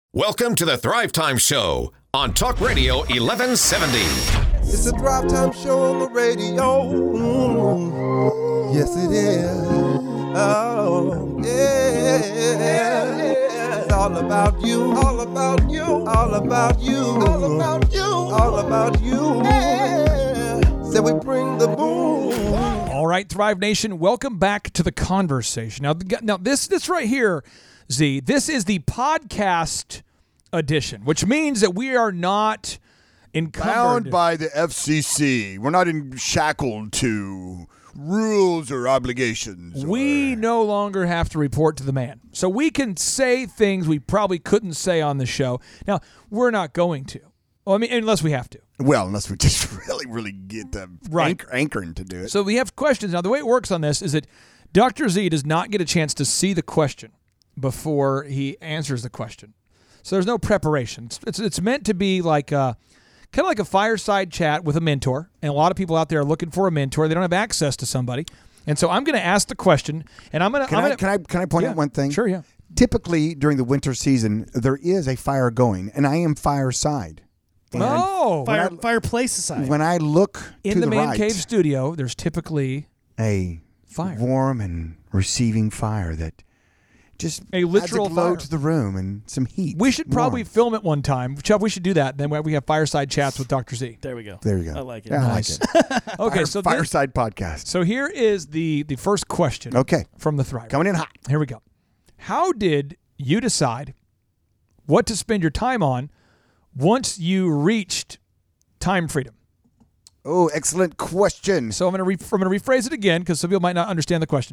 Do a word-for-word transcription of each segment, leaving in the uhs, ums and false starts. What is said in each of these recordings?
Welcome to the Thrive Time Show on Talk Radio eleven seventy. It's the Thrive Time Show on the radio. Mm, yes, it is. Oh, yeah. It's all about you. All about you. All about you. All about you. All about you. Yeah. So we bring the boom. All right, Thrive Nation, welcome back to the conversation. Now, now this this right here, Z, this is the podcast edition, which means that we are not encumbered bound by the F C C. We're not in shackled to rules or obligations. We or... no longer have to report to the man. So we can say things we probably couldn't say on the show. Now, we're not going to. Well, I mean, unless we have to. Well, unless we just really, really get the right. anchor, anchoring to do it. So we have questions. Now, the way it works on this is that Doctor Z does not get a chance to see the question before he answers the question. So there's no preparation. It's, it's, it's meant to be like a, kind of like a fireside chat with a mentor. And a lot of people out there are looking for a mentor. They don't have access to somebody. And so I'm going to ask the question, and I'm going to... Can, I, can I can I point yeah, out one thing? Sure, yeah. Typically, during the winter season, there is a fire going, and I am fireside. And oh! Fire, I, fireplace aside. When I look In to the, the Man right, Cave studio, there's typically a fire. warm and receiving fire that just a literal adds a glow fire. to the room and some heat. We should probably warmth. film it one time. Chubb, we should do that. Then we have fireside chats with Doctor Z. There we go. There you go. I like it. Yeah, Nice. I like it. Okay, Fire, so this, fireside podcast. so here is the the first question. Okay, From the Thrive. coming in hot. Here we go. How did you decide what to spend your time on once you reached time freedom? Oh, excellent question. So I'm going to re- I'm going to rephrase it again because some people might not understand the question.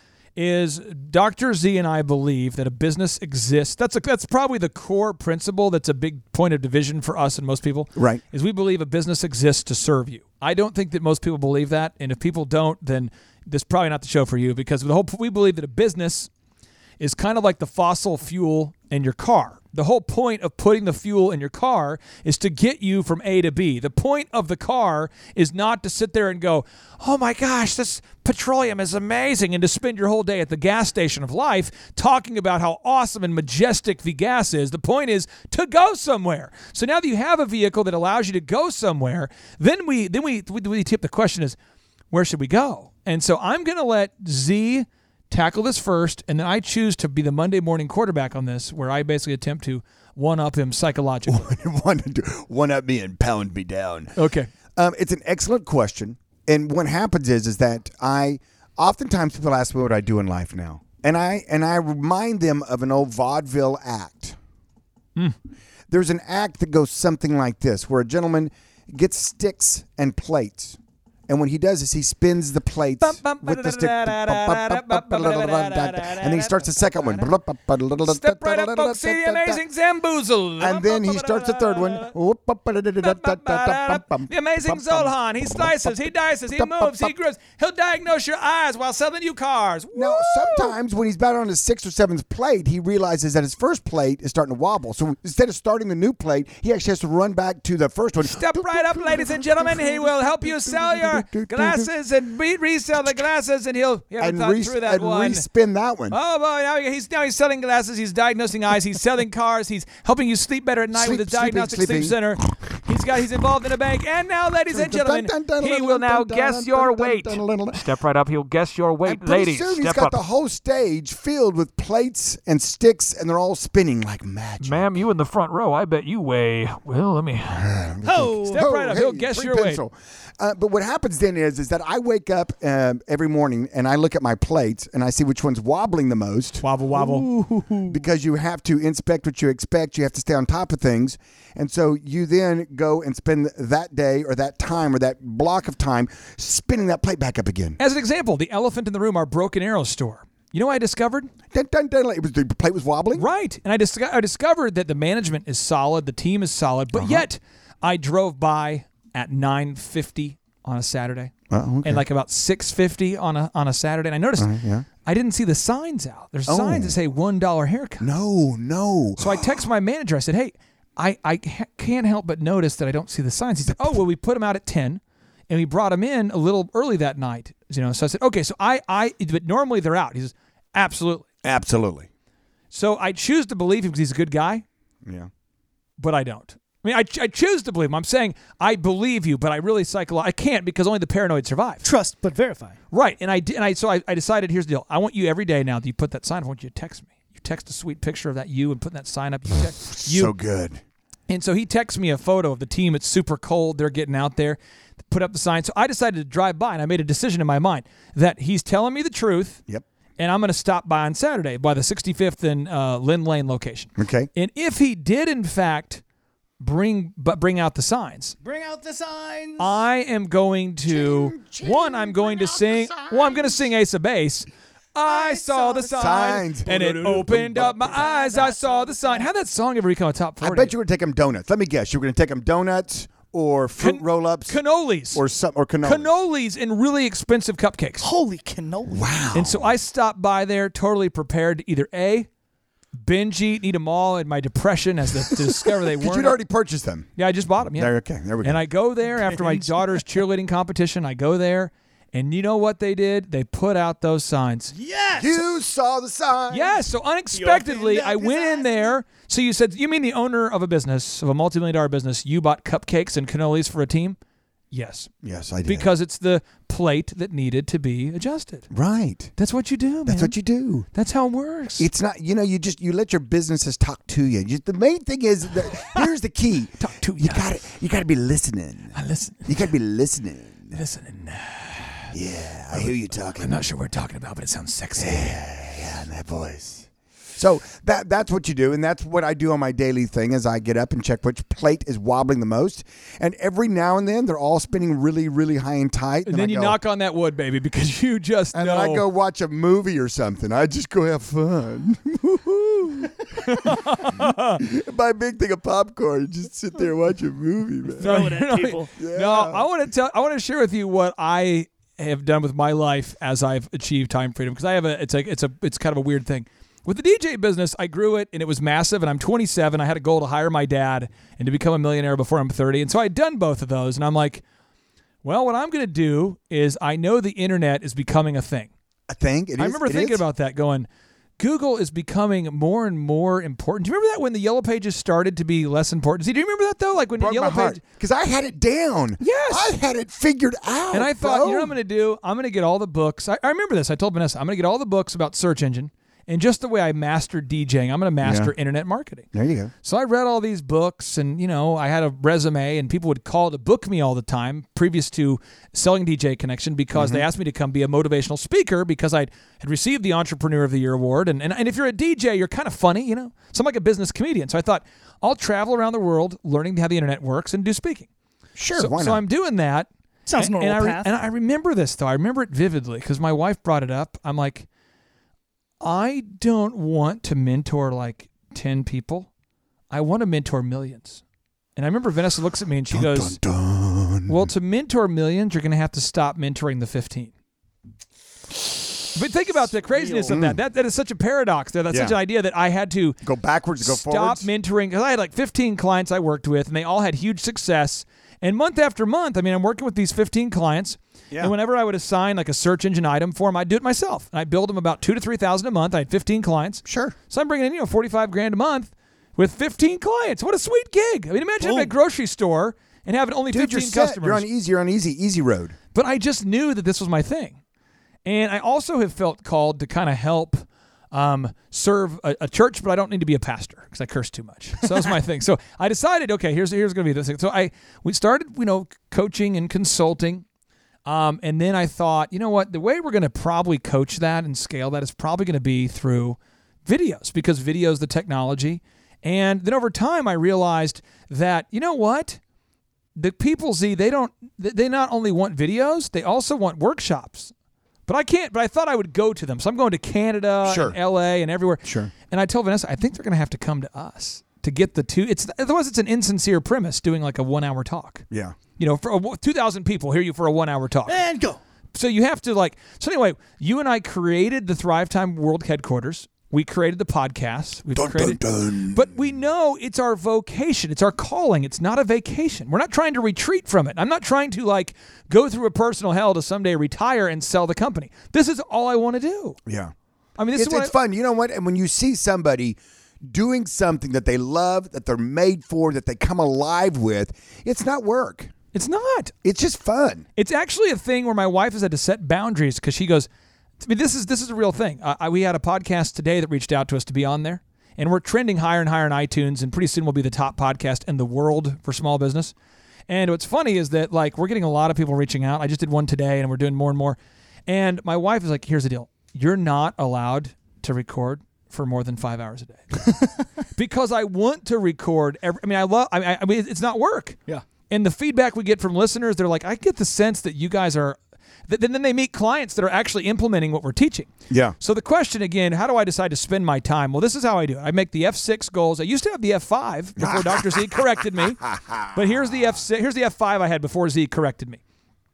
Is Doctor Z and I believe that a business exists? That's a, that's probably the core principle. That's a big point of division for us and most people. Right. Is we believe a business exists to serve you. I don't think that most people believe that, and if people don't, then this is probably not the show for you because the whole we believe that a business is kind of like the fossil fuel in your car. The whole point of putting the fuel in your car is to get you from A to B. The point of the car is not to sit there and go, oh my gosh, this petroleum is amazing, and to spend your whole day at the gas station of life talking about how awesome and majestic the gas is. The point is to go somewhere. So now that you have a vehicle that allows you to go somewhere, then we then we we, we tip the question is, where should we go? And so I'm going to let Z tackle this first, and then I choose to be the Monday morning quarterback on this, where I basically attempt to one-up him psychologically. one, one up me and pound me down. Okay. Um, it's an excellent question. And what happens is is that I oftentimes people ask me what I do in life now. And I and I remind them of an old vaudeville act. Mm. There's an act that goes something like this, where a gentleman gets sticks and plates. And when he does this, he spins the plates with the stick. And then he starts the second one. Step right up, folks, see the amazing Zamboozle. And then he starts the third one. The amazing Zolhan. He slices, he dices, he moves, he grooves. He'll diagnose your eyes while selling you cars. Now, sometimes when he's about on his sixth or seventh plate, he realizes that his first plate is starting to wobble. So instead of starting the new plate, he actually has to run back to the first one. Step right up, ladies and gentlemen. He will help you sell your glasses and re- resell the glasses, and he'll you and thought re- through that and one. respin that one. Oh boy! Now he's now he's selling glasses. He's diagnosing eyes. He's selling cars. He's helping you sleep better at night Sleep- with his sleeping, diagnostic sleeping. sleep center. He's got. He's involved in a bank. And now, ladies and gentlemen, he will now guess your weight. Step right up. He'll guess your weight, And pretty ladies. soon he's Step got up, the whole stage filled with plates and sticks, and they're all spinning like magic. ma'am. You in the front row. I bet you weigh. Well, let me. Oh, Step right up. hey, He'll guess free your pencil. Uh, but what happens then is, is that I wake up um, every morning and I look at my plates and I see which one's wobbling the most. Wobble, wobble. Because you have to inspect what you expect. You have to stay on top of things. And so you then go and spend that day or that time or that block of time spinning that plate back up again. As an example, the elephant in the room, our Broken Arrow store. You know what I discovered? Dun, dun, dun, it was, the plate was wobbling? Right. And I, dis- I discovered that the management is solid, the team is solid, but Uh-huh. yet I drove by at nine fifty on a Saturday Oh, okay. and like about six fifty on a on a Saturday. And I noticed Uh, yeah. I didn't see the signs out. There's Oh. signs that say one dollar haircut. No, no. So I text my manager. I said, hey, I, I ha- can't help but notice that I don't see the signs. He said, oh, well, we put them out at ten, and we brought them in a little early that night. You know, so I said, okay, so I, I, but normally they're out. He says, absolutely. Absolutely. So I choose to believe him because he's a good guy. Yeah. but I don't. I mean, I, I choose to believe him. I'm saying I believe you, but I really psycholo- I can't because only the paranoid survive. Trust but verify. Right, and I did, and I so I, I decided. Here's the deal. I want you every day now that you put that sign up. I want you to text me. You text a sweet picture of that you and putting that sign up. You text you. So good. And so he texts me a photo of the team. It's super cold. They're getting out there, put up the sign. So I decided to drive by, and I made a decision in my mind that he's telling me the truth. Yep. And I'm going to stop by on Saturday by the sixty-fifth and uh, Lynn Lane location. Okay. And if he did, in fact, bring but bring out the signs, Bring out the signs. I am going to one. I'm going to sing. Well, I'm going to sing Ace of Base. I saw the sign, signs. and it opened up my eyes. I saw the sign. How'd that song ever become a top I forty? bet you were going to take them donuts. Let me guess. You were going to take them donuts or fruit Can- roll-ups cannolis or some or cannoli. cannolis and really expensive cupcakes. Holy cannoli. Wow. And so I stopped by there totally prepared to either A, binge eat, eat them all in my depression as the, to discover they Because weren't. you'd already purchased them. Yeah, I just bought them. Yeah. There, okay, there we go. And I go there after my daughter's cheerleading competition. I go there, and you know what they did? They put out those signs. Yes. You saw the sign. Yes, so unexpectedly, opened I up went his in eyes. there. So you said, you mean the owner of a business, of a multi-million dollar business, you bought cupcakes and cannolis for a team? Yes. Yes, I did. Because it's the plate that needed to be adjusted. right. That's what you do, man. That's what you do. That's how it works. It's not, you know, you just, you let your businesses talk to you. you the main thing is, that, here's the key. Talk to You ya. got to you gotta be listening. I listen. You got to be listening. Listening. Yeah, I hear you talking. I'm not sure what we're talking about, but it sounds sexy. Yeah, in that voice. So that that's what you do, and that's what I do on my daily thing is I get up and check which plate is wobbling the most. And every now and then, they're all spinning really, really high and tight. And then I you go- knock on that wood, baby, because you just And know. then I go watch a movie or something. I just go have fun. Buy a big thing of popcorn. Just sit there and watch a movie, man. Throw it at people. No, I want to tell. I want to share with you what I have done with my life as I've achieved time freedom. Because I have a. It's like it's a. It's kind of a weird thing. With the D J business, I grew it and it was massive. And I'm twenty-seven. I had a goal to hire my dad and to become a millionaire before I'm thirty. And so I'd done both of those. And I'm like, well, what I'm going to do is I know the internet is becoming a thing. I think it is. I remember it thinking is. about that, going, Google is becoming more and more important. Do you remember that when the Yellow Pages started to be less important? See, do you remember that though? Like when the Broke Yellow my heart Pages. because I had it down. Yes. I had it figured out. And I thought, bro. you know what I'm going to do? I'm going to get all the books. I, I remember this. I told Vanessa, I'm going to get all the books about search engine. And just the way I mastered DJing, I'm going to master Yeah. internet marketing. There you go. So I read all these books and, you know, I had a resume and people would call to book me all the time previous to selling D J Connection because Mm-hmm. they asked me to come be a motivational speaker because I had received the Entrepreneur of the Year award. And, and, and if you're a D J, you're kind of funny, you know. So I'm like a business comedian. So I thought, I'll travel around the world learning how the internet works and do speaking. Sure, So, why so not? I'm doing that. Sounds and, normal and I, re- path. and I remember this, though. I remember it vividly because my wife brought it up. I'm like, I don't want to mentor like ten people. I want to mentor millions. And I remember Vanessa looks at me and she goes, Dun, dun. well, to mentor millions, you're going to have to stop mentoring the fifteen. But think about the craziness of that. That That is such a paradox there. That's Yeah. such an idea that I had to Go backwards, go stop forwards. mentoring because I had like fifteen clients I worked with, and they all had huge success. And month after month, I mean, I'm working with these fifteen clients, Yeah. and whenever I would assign like a search engine item for them, I'd do it myself, and I build them about two to three thousand a month. I had fifteen clients, Sure. so I'm bringing in you know forty-five grand a month with fifteen clients. What a sweet gig! I mean, imagine having a grocery store and having only Dude, you're fifteen set. customers. You're on easy. You're on easy, easy road. But I just knew that this was my thing. And I also have felt called to kind of help um, serve a, a church, but I don't need to be a pastor because I curse too much. So that was my thing. So I decided, okay, here's here's going to be this thing. So I we started, you know, coaching and consulting. Um, and then I thought, you know what, the way we're going to probably coach that and scale that is probably going to be through videos because video is the technology. And then over time, I realized that, you know what? The people, Z, they don't, they not only want videos, they also want workshops. But I can't, but I thought I would go to them. So I'm going to Canada Sure. and L A and everywhere. Sure. And I told Vanessa, I think they're going to have to come to us to get the two. It's Otherwise, it's an insincere premise doing like a one hour talk. Yeah. You know, for a, two thousand people hear you for a one hour talk. And go. So you have to like, so anyway, you and I created the Thrive Time World Headquarters. We created the podcast. We've Dun, created, dun, dun. but we know it's our vocation. It's our calling. It's not a vacation. We're not trying to retreat from it. I'm not trying to like go through a personal hell to someday retire and sell the company. This is all I want to do. Yeah. I mean, this It's, is what it's I, fun. You know what? And when you see somebody doing something that they love, that they're made for, that they come alive with, it's not work. It's not. It's just fun. It's actually a thing where my wife has had to set boundaries because she goes, I mean, this is this is a real thing. I, I, we had a podcast today that reached out to us to be on there, and we're trending higher and higher on iTunes, and pretty soon we'll be the top podcast in the world for small business. And what's funny is that, like, we're getting a lot of people reaching out. I just did one today, and we're doing more and more. And my wife is like, here's the deal. You're not allowed to record for more than five hours a day. Because I want to record. Every, I mean, I love, I, I mean, it's not work. Yeah. And the feedback we get from listeners, they're like, I get the sense that you guys are, th- then they meet clients that are actually implementing what we're teaching. Yeah. So the question again, how do I decide to spend my time? Well, this is how I do it. I make the F six goals. I used to have the F five before Doctor Z corrected me. But here's the F six, here's the F five I had before Z corrected me.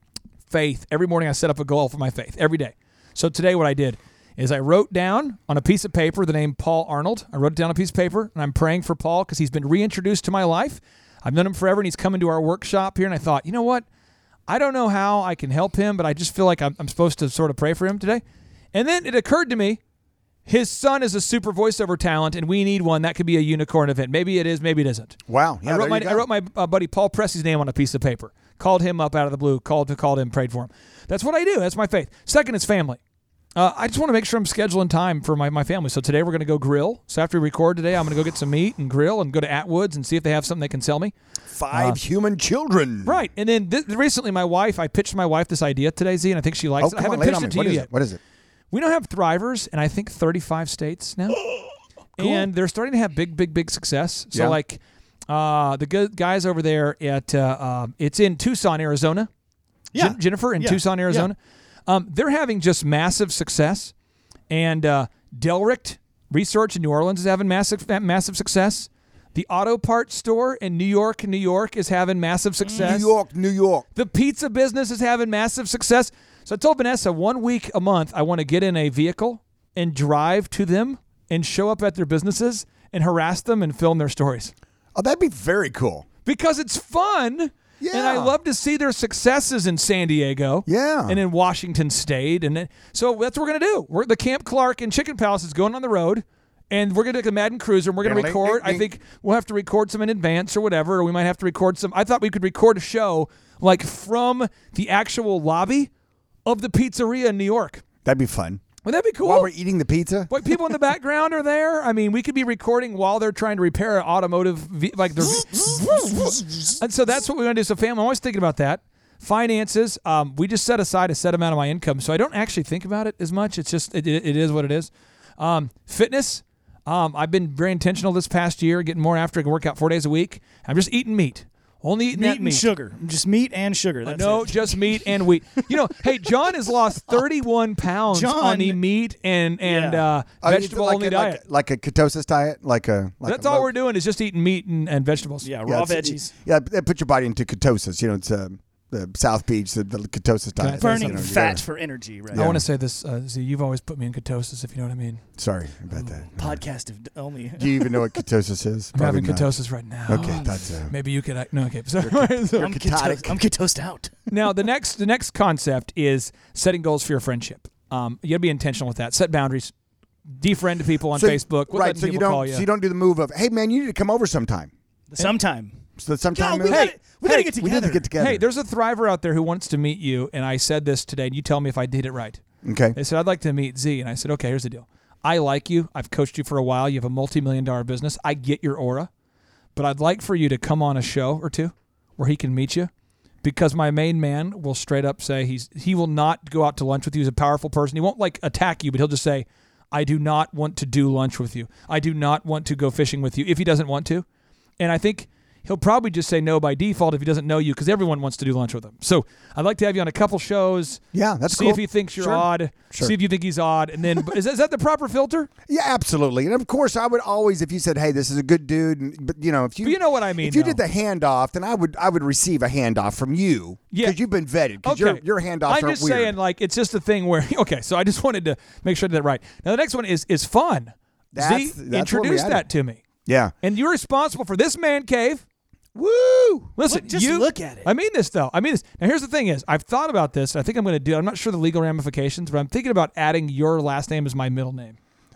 Faith. Every morning I set up a goal for my faith every day. So today what I did is I wrote down on a piece of paper the name Paul Arnold. I wrote it down on a piece of paper, and I'm praying for Paul because he's been reintroduced to my life. I've known him forever, and he's coming to our workshop here, and I thought, you know what? I don't know how I can help him, but I just feel like I'm, I'm supposed to sort of pray for him today. And then it occurred to me, his son is a super voiceover talent, and we need one. That could be a unicorn event. Maybe it is, maybe it isn't. Wow. Yeah, I wrote there my you go. I wrote my uh, buddy Paul Pressey's name on a piece of paper. Called him up out of the blue. Called to called him, prayed for him. That's what I do. That's my faith. Second is family. Uh, I just want to make sure I'm scheduling time for my, my family. So today we're going to go grill. So after we record today, I'm going to go get some meat and grill and go to Atwood's and see if they have something they can sell me. Five Uh, human children. Right. And then th- recently my wife, I pitched my wife this idea today, Z, and I think she likes Oh, it. I come haven't on, lay it pitched on it me. to What you is yet. it? What is it? We don't have Thrivers in, I think, thirty-five states now. And they're starting to have big, big, big success. So, Yeah. like, uh, the good guys over there at, uh, um, it's in Tucson, Arizona. Yeah. Jen- Jennifer in Yeah. Tucson, Arizona. Um, they're having just massive success. And uh, Delricht Research in New Orleans is having massive, massive success. The auto parts store in New York, New York is having massive success. New York, New York. The pizza business is having massive success. So I told Vanessa one week a month I want to get in a vehicle and drive to them and show up at their businesses and harass them and film their stories. Oh, that'd be very cool. Because it's fun. Yeah. And I love to see their successes in San Diego. Yeah. And in Washington State. And then, so that's what we're going to do. We're the Camp Clark and Chicken Palace is going on the road. And we're going to take a Madden Cruiser, and we're going to Ding, record. ding, I ding. think we'll have to record some in advance or whatever, or we might have to record some. I thought we could record a show like from the actual lobby of the pizzeria in New York. That'd be fun. Would that be cool? While we're eating the pizza. What, people in the background are there? I mean, we could be recording while they're trying to repair an automotive, ve- like they're. And so that's what we're going to do. So, fam, I'm always thinking about that. Finances, um, we just set aside a set amount of my income, so I don't actually think about it as much. It's just, it, it, it is what it is. Um, fitness, um, I've been very intentional this past year, getting more after. I can work out four days a week. I'm just eating meat. Only eating Meat that and meat. sugar. Just meat and sugar. That's no, it. just meat and wheat. You know, hey, John has lost thirty-one pounds John- on the meat and and Yeah. uh, Oh, it's vegetable like only a, diet. Like, like a ketosis diet, like a. Like That's a all low- we're doing is just eating meat and, and vegetables. Yeah, Yeah, raw it's- veggies. Yeah, they put your body into ketosis. You know, it's uh, the South Beach, the, the ketosis Can I diet. say Burning You know, you fat gotta- for energy, right? I want to say this, uh, Z, you've always put me in ketosis, if you know what I mean. Sorry about that. Podcast of only. Do you even know what ketosis is? I'm Probably having not. ketosis right now. Okay, that's uh, Maybe you could. Uh, no, okay. So, I'm ketotic. keto- I'm ketosed out. now the next the next concept is setting goals for your friendship. Um, you got to be intentional with that. Set boundaries. Defriend people on so- Facebook. Quit right? letting So you people don't. call you. So you don't do the move of, hey man, you need to come over sometime. Sometime. So sometime. No, we uh, gotta, we hey, gotta get we together. need to get together. Hey, there's a thriver out there who wants to meet you, and I said this today, and you tell me if I did it right. okay. They said, I'd like to meet Z. And I said, okay, here's the deal. I like you. I've coached you for a while. You have a multi-million dollar business. I get your aura. But I'd like for you to come on a show or two where he can meet you, because my main man will straight up say he's he will not go out to lunch with you. He's a powerful person. He won't like attack you, but he'll just say, I do not want to do lunch with you. I do not want to go fishing with you if he doesn't want to. And I think he'll probably just say no by default if he doesn't know you, because everyone wants to do lunch with him. So I'd like to have you on a couple shows. Yeah, that's See cool. if he thinks you're Sure. odd. Sure. See if you think he's odd. And then, is that, is that the proper filter? Yeah, absolutely. And of course, I would always, if you said, "Hey, this is a good dude," and, but you know, if you, But you know what I mean, if you though. did the handoff, then I would, I would receive a handoff from you, Yeah. because you've been vetted. Because Okay. your your handoffs I'm aren't just weird. saying, like, it's just a thing where, okay, so I just wanted to make sure I did that right. Now, the next one is is fun. That's- Z, that's where we introduce had that it. to me. yeah. And you're responsible for this man cave. Woo! Listen, Look- just you, look at it. I mean this, though. I mean this. Now, here's the thing is, I've thought about this, and I think I'm going to do it. I'm not sure the legal ramifications, but I'm thinking about adding your last name as my middle name.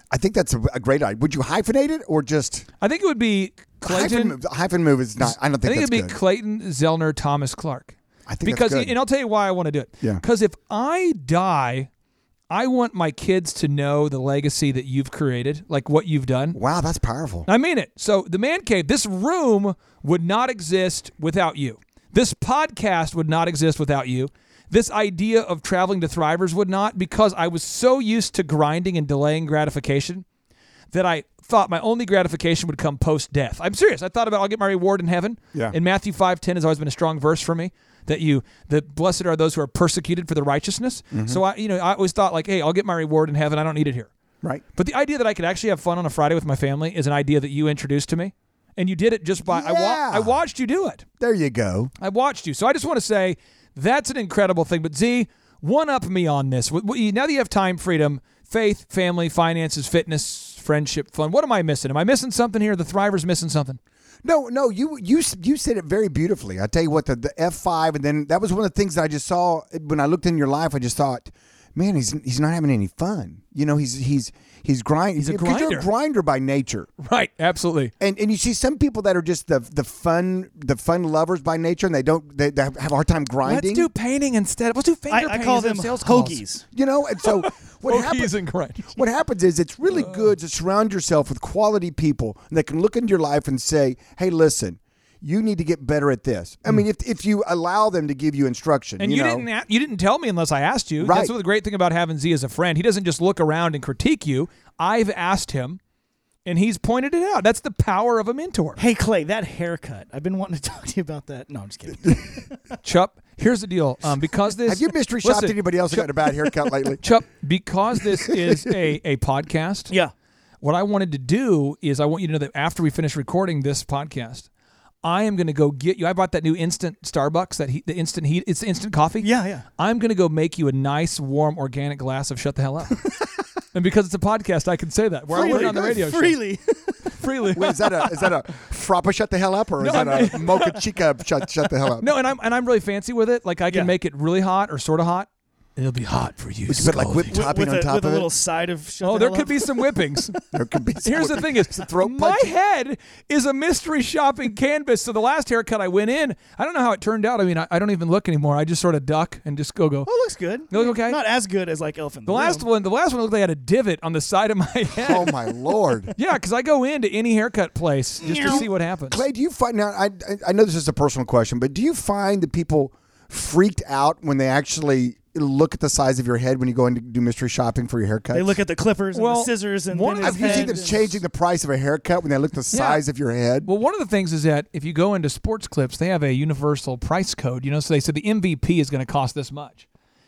I think that's a, a great idea. Would you hyphenate it or just I think it would be Clayton. hyphen, hyphen move is not. I don't I think think that's it'd be good. Clayton Zellner Thomas Clark. I think because that's good. and I'll tell you why I want to do it. Yeah. Because if I die, I want my kids to know the legacy that you've created, like what you've done. Wow, that's powerful. I mean it. So the man cave, this room would not exist without you. This podcast would not exist without you. This idea of traveling to Thrivers would not, because I was so used to grinding and delaying gratification that I thought my only gratification would come post-death. I'm serious. I thought about I'll get my reward in heaven. Yeah. And Matthew five ten has always been a strong verse for me, that you, that blessed are those who are persecuted for the righteousness. Mm-hmm. So I, you know, I always thought like, hey, I'll get my reward in heaven. I don't need it here. Right. But the idea that I could actually have fun on a Friday with my family is an idea that you introduced to me. And you did it just by, I, wa- Yeah. I watched you do it. There you go. I watched you. So I just want to say that's an incredible thing. But Z, one up me on this. W- w- Now that you have time freedom, faith, family, finances, fitness, friendship, fun, what am I missing? Am I missing something here? The Thrivers missing something? No, no, you you you said it very beautifully. I tell you what, the, the F five, and then that was one of the things that I just saw when I looked in your life. I just thought, man, he's he's not having any fun. You know, he's he's he's grind. He's a because You're a grinder. grinder by nature, Right. Absolutely. and and you see some people that are just the the fun the fun lovers by nature, and they don't they, they have a hard time grinding. Let's do painting instead. Let's do finger I, painting. I call instead them of sales calls. hoagies. You know, and so what happens? Hoagies and grinders. What happens is it's really good to surround yourself with quality people that can look into your life and say, "Hey, listen, you need to get better at this." I mean, if if you allow them to give you instruction, And you, you, know, didn't a- you didn't tell me unless I asked you. Right. That's what the great thing about having Z as a friend. He doesn't just look around and critique you. I've asked him, and he's pointed it out. That's the power of a mentor. Hey, Clay, that haircut. I've been wanting to talk to you about that. No, I'm just kidding. Chup, here's the deal. Um, because this have you mystery shopped Listen, anybody else who got a bad haircut lately? Chup, because this is a, a podcast, Yeah. what I wanted to do is I want you to know that after we finish recording this podcast, I am going to go get you. I bought that new instant Starbucks, that heat, the instant heat. It's instant coffee. Yeah, yeah. I'm going to go make you a nice, warm, organic glass of Shut the Hell Up. And because it's a podcast, I can say that. Where I Freely. went on the radio show. Freely. Freely. Wait, is that a is that a frappa shut the hell up, or is No, that a mocha chica shut shut the hell up? No, and I'm and I'm really fancy with it. Like I can Yeah. make it really hot or sort of hot. It'll be hot for you. Would you put like whipped with topping with on a, top with of a it? little side of shut Oh, the there hell could up. be some whippings. There could be. some- Here's the thing: is throat my punch. head is a mystery shopping canvas. So the last haircut I went in, I don't know how it turned out. I mean, I, I don't even look anymore. I just sort of duck and just go go. Oh, it looks good. You look okay? Not as good as like Elf in The last Room. one, the last one looked like I had a divot on the side of my head. Oh my lord. Yeah, because I go into any haircut place just to see what happens. Clay, do you find now? I I- I know this is a personal question, but do you find that people freaked out when they actually look at the size of your head when you go in to do mystery shopping for your haircut? They look at the clippers and Well, the scissors and one then of his the- Have you head seen them and- changing the price of a haircut when they look at the Yeah. size of your head? Well, one of the things is that if you go into Sports Clips, they have a universal price code. You know, so they said the M V P is going to cost this much.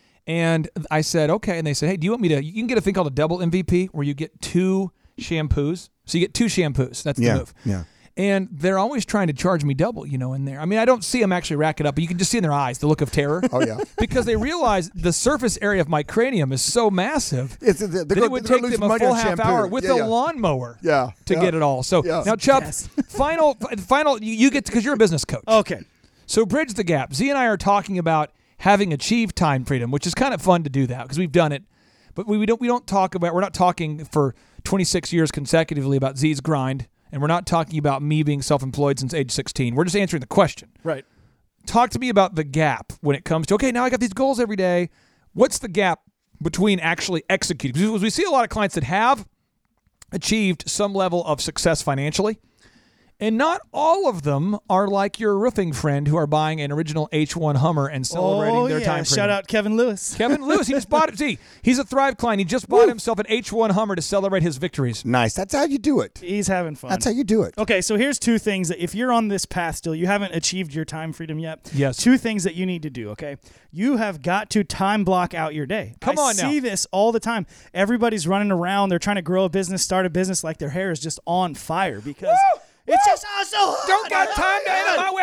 And I said, okay. And they said, hey, do you want me to? You can get a thing called a double M V P where you get two shampoos. So you get two shampoos. That's Yeah, the move. yeah. And they're always trying to charge me double, you know, in there. I mean, I don't see them actually rack it up, but you can just see in their eyes the look of terror. Oh yeah. Because they realize the surface area of my cranium is so massive It's, they're that gonna- it would they're take gonna lose them a money full on half shampoo. hour with Yeah, a yeah. lawnmower Yeah, to yeah. get it all. So Yeah. now, Chup, Yes. final, final, you, you get because you're a business coach. Okay. So bridge the gap. Z and I are talking about having achieved time freedom, which is kind of fun to do that because we've done it. But we, we don't we don't talk about we're not talking for twenty-six years consecutively about Z's grind, and we're not talking about me being self-employed since age sixteen. We're just answering the question. Right. Talk to me about the gap when it comes to okay, now I got these goals every day. What's the gap between actually executing? Because we see a lot of clients that have achieved some level of success financially. And not all of them are like your roofing friend who are buying an original H one Hummer and celebrating Oh, their yeah. time freedom. Shout out Kevin Lewis. Kevin Lewis, he just bought it. See, he's a Thrive client. He just bought himself an H one Hummer to celebrate his victories. Nice. That's how you do it. He's having fun. That's how you do it. Okay, so here's two things that if you're on this path still, you haven't achieved your time freedom yet. Yes. Two things that you need to do, okay? You have got to time block out your day. Come I on now. see this all the time. Everybody's running around. They're trying to grow a business, start a business like their hair is just on fire because it's just oh, so hot. Don't got time to edit my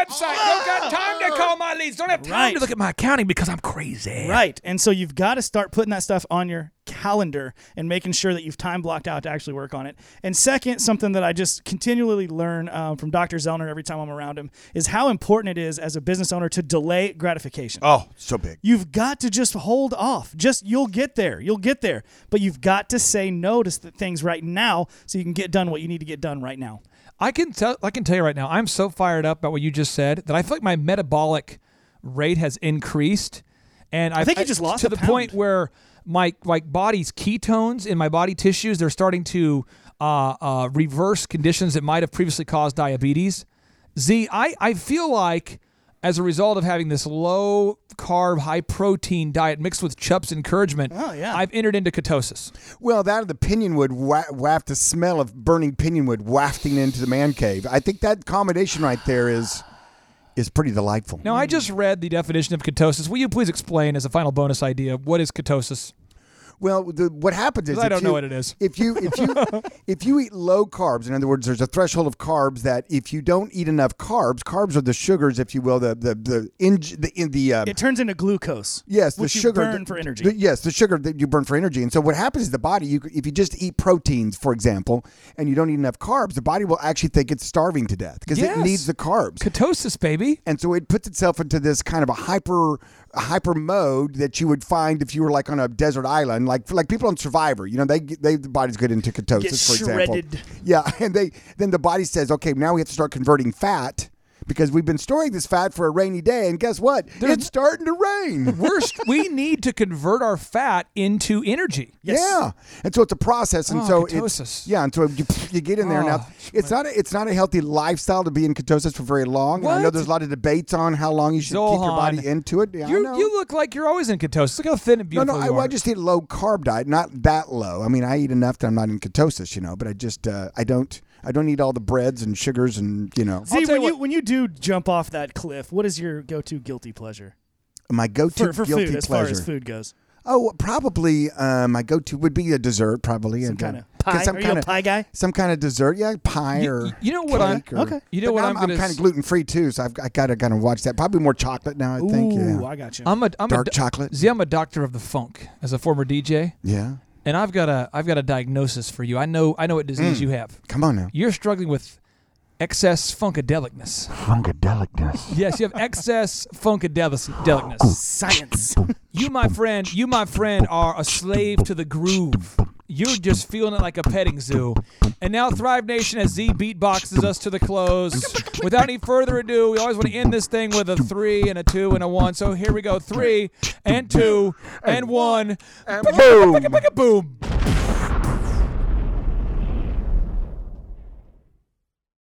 website. Don't got time to call my leads. Don't have time Right. to look at my accounting because I'm crazy. Right. And so you've got to start putting that stuff on your calendar and making sure that you've time blocked out to actually work on it. And second, something that I just continually learn um, from Doctor Zellner every time I'm around him is how important it is as a business owner to delay gratification. Oh, so big. You've got to just hold off. Just you'll get there. You'll get there. But you've got to say no to th- things right now so you can get done what you need to get done right now. I can tell. I can tell you right now. I'm so fired up about what you just said that I feel like my metabolic rate has increased, and I think you just lost to a the pound. point where my like body's ketones in my body tissues, they're starting to uh, uh, reverse conditions that might have previously caused diabetes. Z, I, I feel like as a result of having this low carb, high protein diet mixed with Chup's encouragement, Oh, yeah. I've entered into ketosis. Well, that of the pinion wood wa- waft, the smell of burning pinion wood wafting into the man cave. I think that combination right there is is pretty delightful. Now, I just read the definition of ketosis. Will you please explain, as a final bonus idea, what is ketosis? Well, the, what happens is 'Cause I if don't you- know what it is. If you if you if you eat low carbs, in other words, there's a threshold of carbs that if you don't eat enough carbs, carbs are the sugars, if you will, the the the in the in the um, It turns into glucose. yes, the which you sugar burn the- for energy. the- yes, the sugar that you burn for energy. And so what happens is the body, you if you just eat proteins, for example, and you don't eat enough carbs, the body will actually think it's starving to death because Yes. it needs the carbs. Ketosis, baby. And so it puts itself into this kind of a hyper a hyper mode that you would find if you were like on a desert island, like like people on Survivor. You know, they they the body's good into ketosis, Get for shredded. example. Yeah, and they then the body says, okay, now we have to start converting fat because we've been storing this fat for a rainy day, and guess what? It's starting to rain. We're st- we need to convert our fat into energy. Yes. Yeah, and so it's a process, and Oh, so ketosis. it's yeah, and so you, you get in there Oh, now. It's not a, it's not a healthy lifestyle to be in ketosis for very long. And I know What? there's a lot of debates on how long you should keep your Zohan. body into it. Yeah, I You know. you look like you're always in ketosis. Look how thin and No, beautiful no, I, you well, are. I just eat a low carb diet, not that low. I mean, I eat enough that I'm not in ketosis, you know. But I just, uh, I don't, I don't eat all the breads and sugars and you know. See, tell when you you what- when you do jump off that cliff, what is your go-to guilty pleasure My go-to for, for guilty food? As pleasure. far as food goes, Oh, probably uh, my go-to would be a dessert, probably. some and, kind uh, of pie. some Are you kind a of pie guy? some kind of dessert, yeah, pie You- or you- you know what I'm- cake or- okay. You know but what now I'm I'm, gonna kind s- of gluten free too, so I've I gotta kind of watch that. Probably more chocolate now, I think. Ooh, Yeah, I got you. I'm a I'm dark a, chocolate. See, I'm a doctor of the funk as a former D J, Yeah, and I've got a I've got a diagnosis for you. I know I know what disease Mm. you have. come on now. You're struggling with excess funkadelicness. Funkadelicness. Yes, you have excess funkadelicness. Science. You, my friend, you, my friend, are a slave to the groove. You're just feeling it like a petting zoo. And now Thrive Nation as Z beatboxes us to the close. Without any further ado, we always want to end this thing with a three and a two and a one. So here we go. Three and two and one. And boom. Boom.